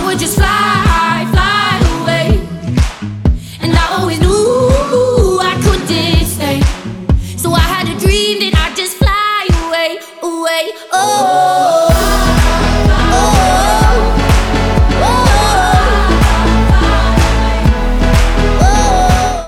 would just fly, fly away. And I always knew I couldn't stay, so I had a dream that I'd just fly away, away, oh.